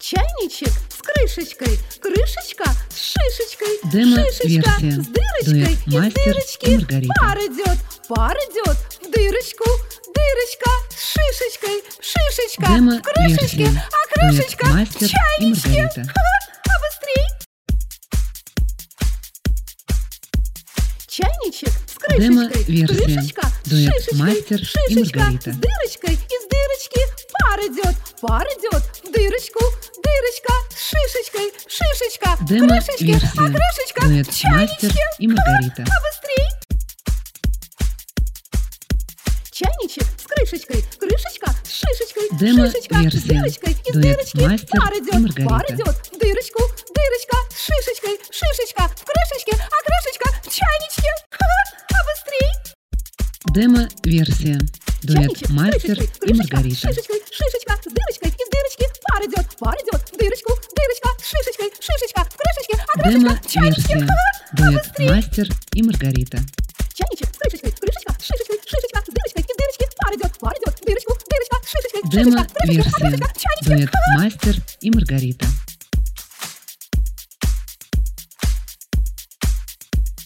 Чайничек с крышечкой, крышечка с шишечкой, шишечка Демо-версия. с дырочкой, Дуэт из «Мастер и дырочки Маргарита». пар идет в дырочку, дырочка с шишечкой, шишечка в крышечке, Демо-версия. а крышечка Дуэт в «Мастер и чайничке. Маргарита». А быстрей! Чайничек с крышечкой, Демо-версия. крышечка с Дуэт шишечкой, «Мастер и шишечка Маргарита». с дырочкой, из дырочки пар идет в дырочку, дырочка с шишечкой, шишечка в крышечке, Демо-версия. а крышечка Дуэт в «Мастер чайничке. и Маргарита». А быстрей! Чайничек с крышечкой, крышечка с шишечкой, шишечка с Демо-версия. дырочкой, из Дуэт дырочки «Мастер пар и идет Маргарита». в дырочку, дырочка с шишечкой, шишечка в крышечке, а крышечка в чайничке. А быстрей! Демо-версия. Дуэт Чайничек с «Мастер крышечкой, и крышечка Маргарита». с шишечкой, шишечка с дырочкой, из дырочки пар идет в дырочку, дырочка с шишечкой, шишечка в крышечке, а крышечка в чайничке. Демо-версия. Дуэт «Мастер и Маргарита». Чайничек с крышечкой, крышечка с шишечкой, шишечка с дырочкой, из дырочки пар идет в дырочку, дырочка с шишечкой, шишечка в крышечке, а Демо-версия. крышечка в чайничке. Дуэт «Мастер и Маргарита».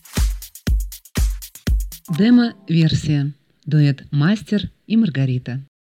Демо-версия. Дуэт «Мастер и Маргарита».